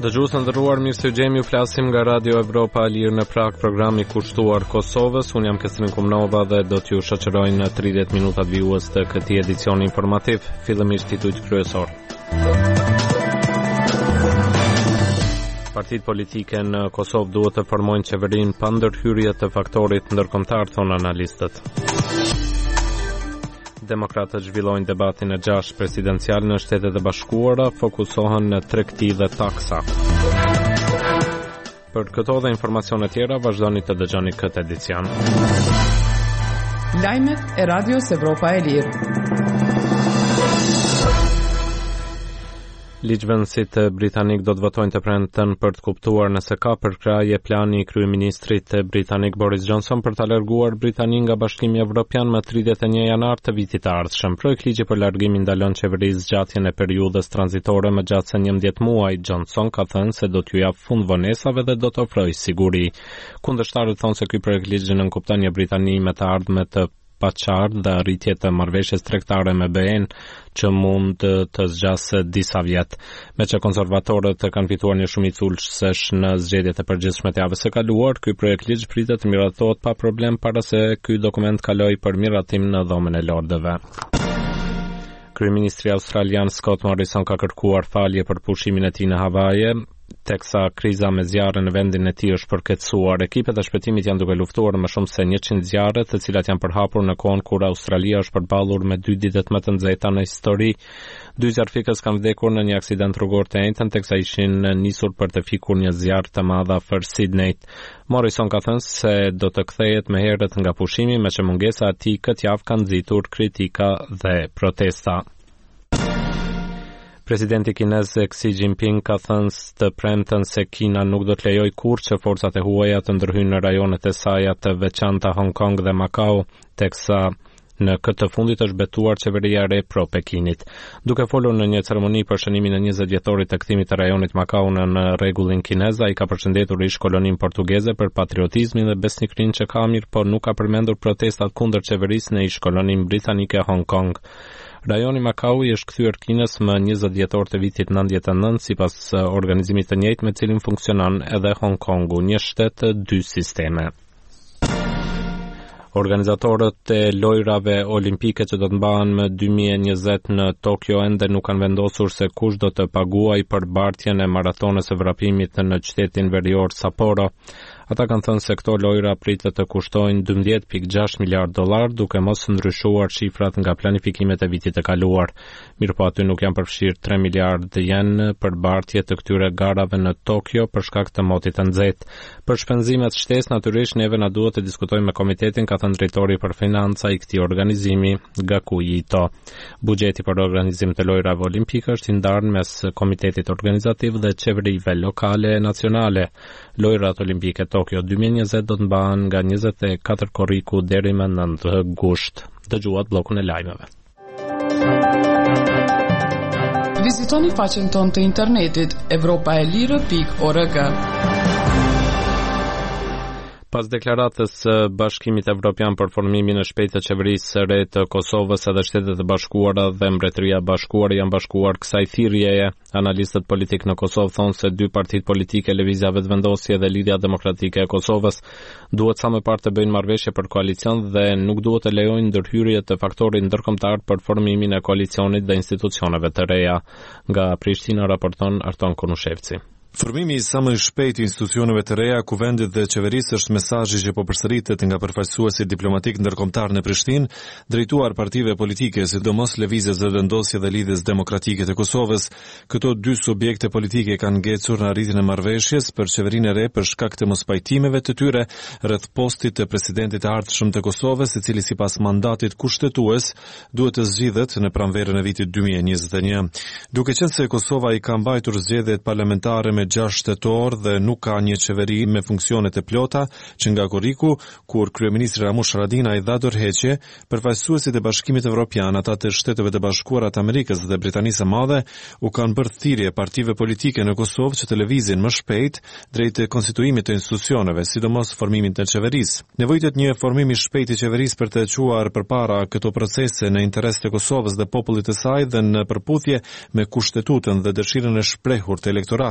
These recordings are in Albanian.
Dëgjues të nderuar, mirë se jemi, ju flasim nga Radio Evropa e Lirë në Prag, programi kushtuar Kosovës. Unë jam Kestrin Kumnova dhe do t'ju shoqëroj në 30 minutat vijues të këtij edicioni informativ. Fillimisht titujt kryesor. Partitë politike në Kosovë duhet të formojnë qeverinë pa ndërhyrje të faktorit ndërkombëtar, thonë analistët. Demokratët zhvillojnë debatin e 6 presidencial në Shtetet e Bashkuara, fokusohen në tregti dhe taksa. Për këto dhe informacione tjera, vazhdoni të dëgjoni këtë edicion. Lajmet e Radios Evropa e Lirë. Ligjvënësit britanik do të votojnë të premten për të kuptuar nëse ka përkraje plani i kryeministrit britanik Boris Johnson për ta larguar Britaninë nga Bashkimi Evropian më 31 janar të vitit të ardhshëm. Projekt ligji për largimin ndalon qeverisë zgjatjen e periudhës tranzitore më gjatë se 11 muaj. Johnson ka thënë se do t'ju jap fund vonesave dhe do të ofrojë siguri. Kundërshtarët thonë se ky projekt ligji nënkupton një Britani me të ardhme të paqartë dhe arritje të marrëveshjes tregtare me BE-n që mund të zgjasë disa vjet. Me që konservatorët kanë fituar një shumicë ulësh në zgjedhjet e përgjithshme të javës së kaluar, ky projekt ligj pritet të miratohet pa problem para se ky dokument kalojë për miratim në Dhomën e Lordëve. Kryeministri australian Scott Morrison ka kërkuar falje për pushimin e tij në Havaje, teksa kriza me zjarre në vendin e tij është përkeçuar. Ekipet e shpëtimit janë duke luftuar më shumë se 100 zjarre, të cilat janë përhapur në kohën kur Australia është përballur me 2 ditët më të nxehta në histori. 2 zjarfikës kanë vdekur në një aksident rrugor të njëjtën, teksa ishin nisur për të fikur një zjarr të madh afër Sydneyt. Morrison ka thënë se do të kthehet më herët nga pushimi, me që mungesa e tij këtë javë ka nxitur kritika dhe protesta. Presidenti kinez Xi Jinping ka thënë të premten se Kina nuk do të lejojë kurrë që forcat e huaja të ndërhyjnë në rajonet e saj të veçanta Hong Kong dhe Macau, teksa në këtë fundit është betuar qeveria e re pro Pekinit. Duke folur në një ceremoni për shënimin e 20 vjetorit të kthimit të rajonit Macau në rregullin kinez, ai ka përshëndetur ish koloninë portugeze për patriotizmin dhe besnikrinë që ka mirë, por nuk ka përmendur protestat kundër qeverisë në ish koloninë britanike Hong Kong. Rajoni Macau i është kthyer Kinës më 20 dhjetor të vitit 99 sipas organizimit të njëjtë me cilin funksionon edhe Hong Kongu, një shtet 2 sisteme. Organizatorët e lojrave olimpike që do të mbahen më 2020 në Tokyo ende nuk kanë vendosur se kush do të paguajë për bartjen e maratonës së vrapimit në qytetin verior Sapporo. Ata kanë thënë se këto lojra pritet të kushtojnë $12.6 miliard, duke mos ndryshuar shifrat nga planifikimet e vitit të kaluar. Mirëpo aty nuk janë përfshirë 3 miliard yen për bartje të këtyre garave në Tokyo për shkak të motit të nxehtë. Për shpenzimet shtesë, natyrisht neve na duhet të diskutojmë me komitetin, ka thënë drejtori për financa i këtij organizimi, Gakuji Ito. Buxheti për organizim të lojrave olimpike është i ndarë mes komitetit organizativ dhe qeverive lokale e nacionale. Lojrat olimpike Tokyo 2020 do të mbahen nga 24 korriku deri më 9 gusht. Dëgjuat bllokun e lajmeve. Vizitoni faqen tonë të internetit europaelire.org. Pas deklaratës së Bashkimit Evropian për formimin e shpejtë të qeverisë së re të Kosovës, edhe Shtetet e Bashkuara dhe Mbretëria e Bashkuar janë bashkuar kësaj thirrjeje. Analistët politik në Kosovë thonë se 2 partitë politike, Lëvizja Vetëvendosje dhe Lidhja Demokratike e Kosovës, duhet sa më parë të bëjnë marrëveshje për koalicion dhe nuk duhet të lejojnë ndërhyrje të faktorit ndërkombëtar për formimin e koalicionit dhe institucioneve të reja. Nga Prishtina raporton Arton Konushevci. Formimi i sa më shpejt i institucioneve të reja, kuvendit dhe qeverisë është mesazhi që po përsëritet nga përfaqësuesit diplomatik ndërkombëtar në Prishtinë, drejtuar partive politike, sidomos Lëvizjes Vetëvendosje dhe Lidhjes Demokratike të Kosovës. Këto 2 subjekte politike kanë ngecur në arritjen e marrëveshjes për qeverinë e re për shkak të mospajtimeve të tyre rreth postit të presidentit të ardhshëm të Kosovës, i cili sipas mandatit kushtetues duhet të zgjidhet në pranverën e vitit 2021. Duke qenë se Kosova i ka mbajtur zgjedhjet parlamentare me 6 shtetor dhe nuk ka një qeveri me funksionet e plota, që nga korriku, kur kryeministri Ramush Haradinaj dha dorëheqje, përfaqësuesit e Bashkimit Evropian, ata të Shteteve të Bashkuara të Amerikës dhe Britanisë së Madhe, u kanë bërë thirrje partive politike në Kosovë që të lëvizin më shpejt drejt konstituimit të institucioneve, sidomos formimin të qeverisë. Nevojitet një formim i shpejtë i qeverisë për të çuar përpara këto procese në interes të Kosovës dhe popullit të saj dhe në përputhje me kushtetutën dhe dëshirën e shprehur të elektoratit.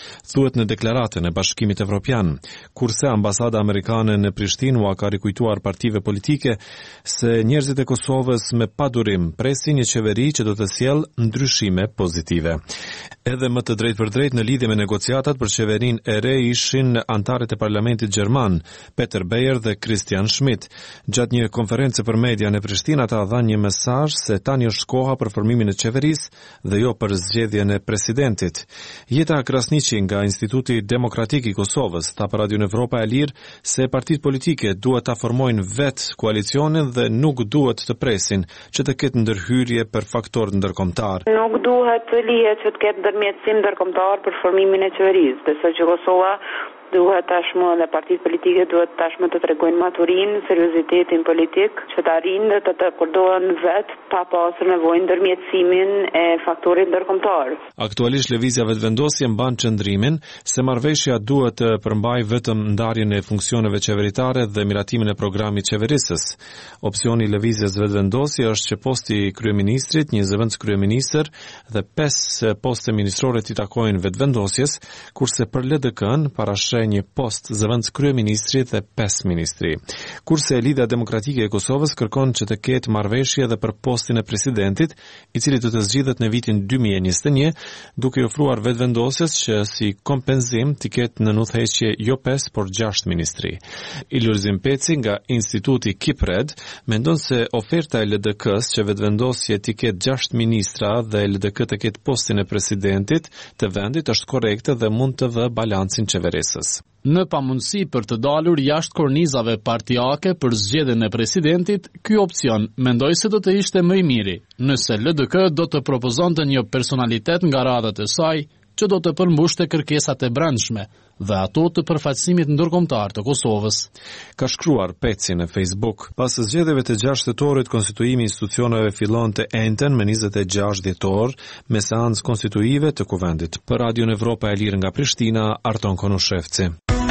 thuhet në deklaratën e Bashkimit Evropian, kurse ambasada amerikane në Prishtinë u ka rikujtuar partive politike se njerëzit e Kosovës me padurim presin një qeveri që do të sjellë ndryshime pozitive. Edhe më të drejtë për drejtë në lidhje me negociatat për qeverinë e re ishin antarët e Parlamentit Gjerman, Peter Beyer dhe Christian Schmidt. Gjatë një konferencë për media në Prishtinë ata dhanë një mesazh se tani është koha për formimin e qeverisë dhe jo për zgjedhjen e presidentit. Jeta Krasniqi nga Instituti Demokratik i Kosovës tha për Radio Evropa e Lirë se partitë politike duhet ta formojnë vetë koalicionin dhe nuk duhet të presin që të ketë ndërhyrje për faktorë ndërkombëtar. Nuk duhet të lihet që të ketë ndërmjetësim ndërkombëtar për formimin e qeverisë, besoj që Kosova duhet tashmë dhe partitë politike duhet tashmë të tregojnë maturinë, seriozitetin politik, që të arrijnë dhe të përdoren vetë pa pasur nevojë ndërmjetësimin e faktorit ndërkombëtar. Aktualisht lëvizja vetëvendosje mban qëndrimin se marrëveshja duhet të përmbajë vetëm ndarjen e funksioneve qeveritare dhe miratimin e programit qeverisës. Opsioni i lëvizjes vetëvendosje është që posti i kryeministrit, një zëvendës kryeministër dhe 5 poste ministrore t'i takojnë vetëvendosjes, kurse për LDK-n parashë një post zëvendës kryeministri dhe 5 ministri. Kurse Lidhja Demokratike e Kosovës kërkon që të ketë marrëveshje edhe për postin e presidentit, i cili do të zgjidhet në vitin 2021, duke ofruar vetëvendosjes që si kompenzim t'i ketë në udhëheqje jo 5 por 6 ministri. Ilurzim Peci nga Instituti Kipred mendon se oferta e LDK-s që vetëvendosje t'i ketë 6 ministra dhe LDK të ketë postin e presidentit të vendit është korrekte dhe mund të vë balancin qeverisës. Në pamundësi për të dalur jashtë kornizave partijake për zgjedhjen e presidentit, ky opcion mendoj se do të ishte më i miri, nëse LDK do të propozonte një personalitet nga radhat e saj që do të përmbushte kërkesat e brendshme dhe ato të përfaqësimit ndërkombëtar të Kosovës. Ka shkruar Peci në Facebook. Pas zgjedhjeve të 6 shtetorit, konstituimi i institucioneve fillon të njëjtën me 26 dhjetor me seancë konstituive të kuvendit. Për Radio Evropa e Lirë nga Prishtina, Arton Konushevci.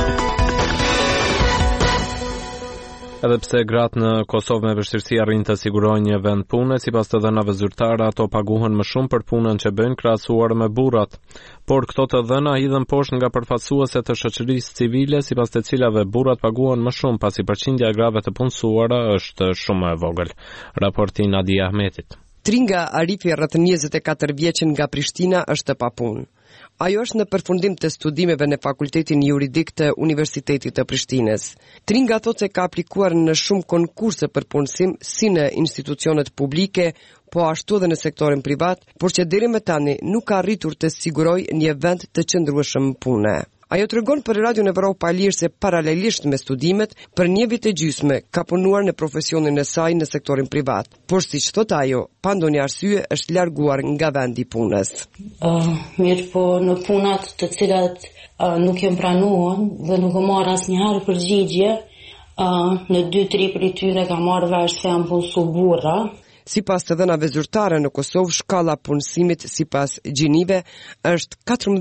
Edhe pse gratë në Kosovë me vështirësi arrin të sigurojnë një vend pune, sipas të dhënave zyrtare ato paguhen më shumë për punën që bëjnë krahasuar me burrat. Por këto të dhëna hidhen poshtë nga përfaqësueset të shoqërisë civile, sipas të cilave burrat paguhen më shumë pasi përqindja e grave të punësuara është shumë e vogël. Raporti Nadia Ahmetit. Tringa Arifi rreth 24 vjeçën nga Prishtina është pa punë. Ajo është në përfundim të studimeve në Fakultetin Juridik të Universitetit të Prishtinës. Tringa thotë se ka aplikuar në shumë konkurse për punësim si në institucionet publike, po ashtu edhe në sektorin privat, por që deri më tani nuk ka arritur të sigurojë një vend të qëndrueshëm pune. Ajo tregon për Radio Evropa e Lirë se paralelisht me studimet, për 1 vit e gjysmë ka punuar në profesionin e saj në sektorin privat, por siç thot ajo, pa ndonjë arsye është larguar nga vendi i punës. Mirë po në punat të cilat nuk jam pranuar dhe nuk e marr asnjëherë përgjigje, në 2-3 prej tyre kam marrë vesh se jam punësu burra. Sipas të dhënave zyrtare në Kosovë, shkalla punësimit sipas gjinive është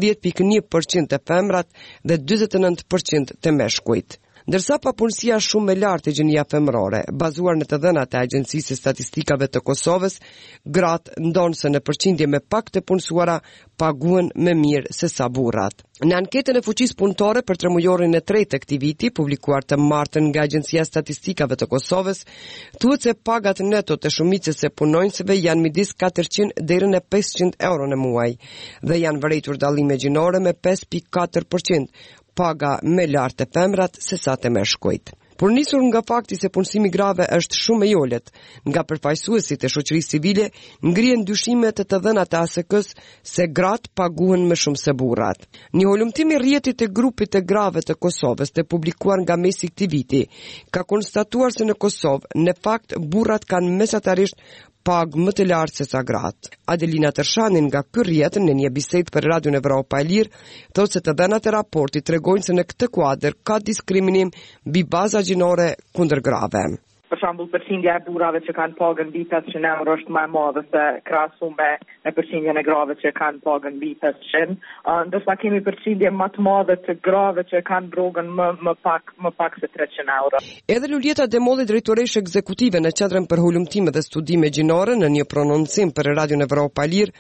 14.1% të femrat dhe 49% të meshkujt. Ndërsa papunësia shumë e lartë e gjenia femërore, bazuar në të dhënat e Agjencisë së Statistikave të Kosovës, gratë ndonse në përqindje me pak të punësuara paguhen më mirë se sa burrat. Në anketën e fuqisë punëtore për tremujorin e tretë të këtij viti, publikuar të martën nga Agjencia e Statistikave të Kosovës, thuhet se pagat neto të shumicës së punonjësve janë midis 400 deri në 500 euro në muaj dhe janë vërejtur dallime gjinore me 5.4%, paga me lartë të femrat se sa të meshkujt. Por nisur nga fakti se punësimi grave është shumë e jolet, nga përfaqësuesit e shoqërisë civile ngrihen dyshime të dhënat të ASK-s se gratë paguhen më shumë se burrat. Një holumtim i rrjetit të grupit të grave të Kosovës të publikuar nga mesi këtij viti ka konstatuar se në Kosovë në fakt burrat kanë mesatarisht pagë më të lartë se sa gratë. Adelina Tërshani nga ky rrjet në një bisedë për Radio Evropa e Lirë thotë se të dhënat e raportit tregojnë se në këtë kuadër ka diskriminim mbi baza gjinore kundër grave. Për shembull, përqindja e burrave që kanë pagën mbi 500 euro është më e madhe se krahasuar me përqindjen e grave që kanë pagën mbi 500, ndërsa kemi përqindje më të madhe të grave që kanë brogën më pak se 300 euro. Edhe Lulieta Demolli, drejtoresh ekzekutive në Qendrën për Hulumtime dhe Studime Gjinore, në një prononcim për Radio Evropa e Lirë,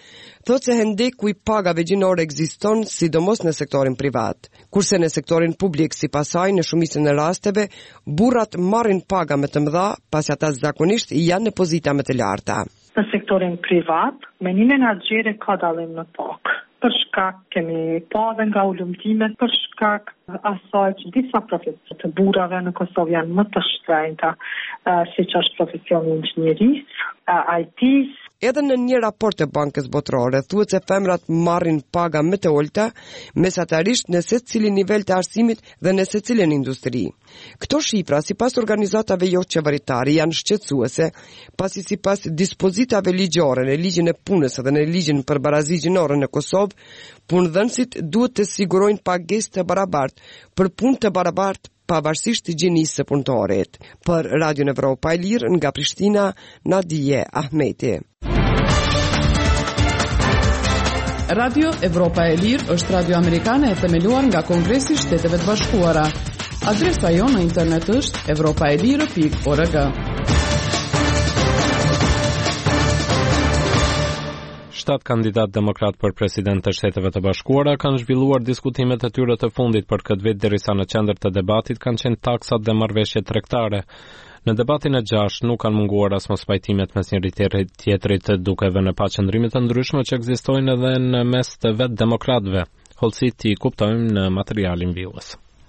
Thotë se hendeku i pagave gjinore ekziston sidomos në sektorin privat, kurse në sektorin publik sipas saj në shumicën e rasteve burrat marrin paga më të mëdha pasi ata zakonisht janë në pozita më të larta. Në sektorin privat, menimin e agjere ka dallim në pak. Për shkak kemi pa dhe nga ulëmtimet, për shkak asaj që disa profesionet të burrave në Kosovë janë më të shtrenjta, siç është profesioni i inxhinierisë, IT-s. Edhe në një raport të Bankës Botërore thuhet se femrat marrin paga më të ulta mesatarisht në secilin nivel të arsimit dhe në secilën industri. Këto shifra sipas organizatave jo qeveritare janë shqetësuese, pasi sipas dispozitave ligjore në ligjin e punës dhe në ligjin për barazi gjinore në Kosovë, punëdhënësit duhet të sigurojnë pagesë të barabartë për punë të barabartë pavarësisht gjinisë së punëtorit. Për Radio Evropa e Lirë nga Prishtina, Nadije Ahmeti. Radio Evropa e Lirë është radio amerikane e themeluar nga Kongresi i Shteteve të Bashkuara. Adresa jonë në internet është europaelire.org. 7 kandidat demokrat për president të Shteteve të Bashkuara kanë zhvilluar diskutimet e tyre të fundit për këtë vit derisa në qendër të debatit kanë qenë taksat dhe marrëveshjet tregtare. Në debatin e 6 nuk kanë munguar as mos pajtimet mes njëri tjetrit duke vënë pa qëndrime të ndryshme që ekzistojnë edhe në mes të vetë demokratëve. Holësit i kuptojmë në materialin vjues.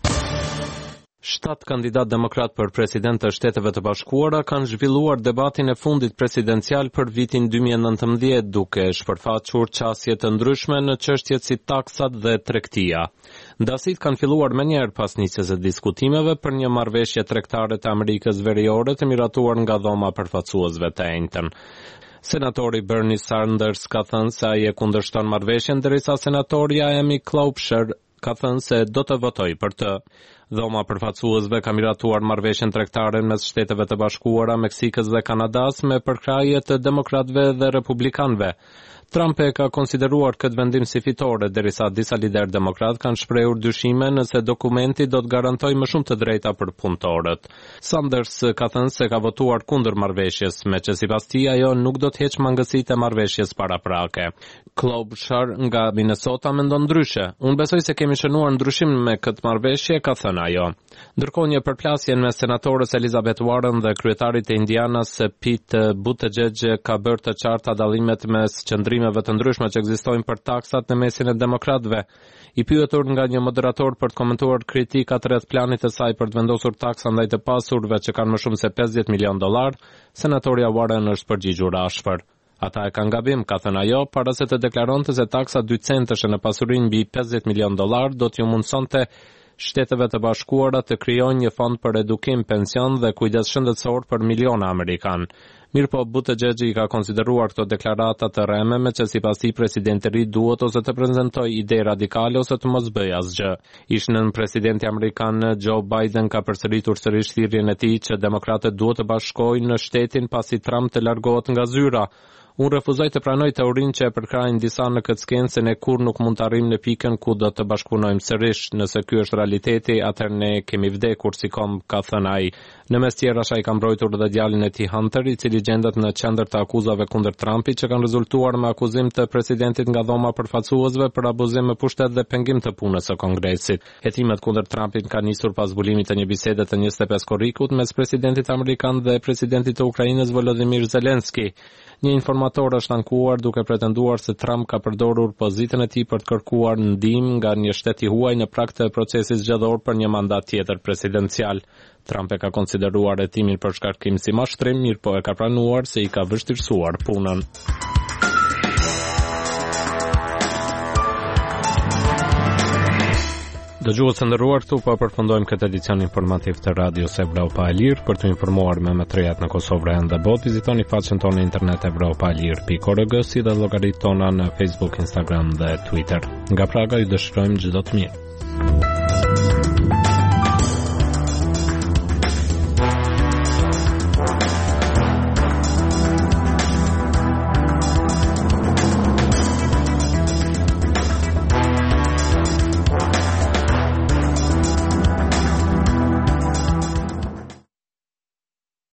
7 kandidat demokrat për president të Shteteve të Bashkuara kanë zhvilluar debatin e fundit presidencial për vitin 2019 duke shpërfaqur qasje të ndryshme në çështjet si taksat dhe tregtia. Ndasit kanë filluar menjëherë pas nisjes së diskutimeve për një marrëveshje tregtare të Amerikës Veriore të miratuar nga dhoma përfaqësuesve të enjtën. Senatori Bernie Sanders ka thënë se ai e kundërshton marrëveshjen, ndërsa senatorja Amy Klobuchar ka thënë se do të votoj për të. Dhoma përfaqësuesve ka miratuar marrëveshjen tregtare mes Shteteve të Bashkuara, Meksikës dhe Kanadas me përkraje të demokratëve dhe republikanëve. Trump e ka konsideruar këtë vendim si fitore, derisa disa lider demokrat kanë shprehur dyshime nëse dokumenti do të garantojë më shumë të drejta për punëtorët. Sanders ka thënë se ka votuar kundër marrëveshjes, meqë sipas tij ajo nuk do të heqë mangësitë e marrëveshjes paraprake. Klobuchar nga Minnesota mendon ndryshe. Unë besoj se kemi shënuar ndryshim me këtë marrëveshje, ka thënë ajo. Ndërkohë një përplasje mes senatorës Elizabeth Warren dhe kryetarit të Indianas Pete Buttigieg ka bërë të qarta dallimet mes qëndrimeve të ndryshme që ekzistojnë për taksat në mesin e demokratëve. I pyetur nga një moderator për të komentuar kritikat rreth planit të saj për të vendosur taksa ndaj të pasurve që kanë më shumë se $50 milion, senatorja Warren është përgjigjur ashpër. Ata e kanë gabim, ka thënë ajo, para se të deklaronte se taksa 2 centëshe në pasurinë mbi $50 milion do t'ju mundsonte Shteteve të Bashkuara të krijojnë një fond për edukim, pension dhe kujdes shëndetësor për miliona amerikan. Mirpo Buttigieg ka konsideruar këto deklarata të rreme që sipas tij presidenti i ri duhet ose të prezantojë ide radikale ose të mos bëjë asgjë. Ish-nën presidenti amerikan Joe Biden ka përsëritur sërish thirrjen e tij që demokratët duhet të bashkohejnë në shtetin pasi Trump të largohet nga zyra. Unë refuzoj të pranoj teorinë që e përkrajnë disa në këtë skenë se ne kur nuk mund të arrijmë në pikën ku do të bashkëpunojmë sërish. Nëse ky është realiteti, atëherë ne kemi vdekur si kom, ka thënë ai. Në mes tjerash ai ka mbrojtur edhe djalin e tij Hunter, i cili gjendet në qendër të akuzave kundër Trumpit që kanë rezultuar me akuzim të presidentit nga dhoma përfaqësuesve për abuzim me pushtet dhe pengim të punës së Kongresit. Hetimet kundër Trumpit kanë nisur pas zbulimit të një bisede të 25 korrikut mes presidentit amerikan dhe presidentit të Ukrainës Volodymyr Zelensky. Një informator është ankuar duke pretenduar se Trump ka përdorur pozitën e tij për të kërkuar ndihmë nga një shtet i huaj në prag të procesit zgjedhor për një mandat tjetër presidencial. Trump e ka konsideruar hetimin për shkarkim si mashtrim, mirëpo e ka pranuar se i ka vështirësuar punën. Dëgjues të nderuar, këtu po përfundojmë këtë edicion informativ të Radios Evropa e Lirë. Për të informuar me më të rejat në Kosovë dhe në botë, vizitoni faqen tonë në internet europaelir.org, si dhe llogaritë tona në Facebook, Instagram dhe Twitter. Nga Praga ju dëshirojmë çdo të mirë.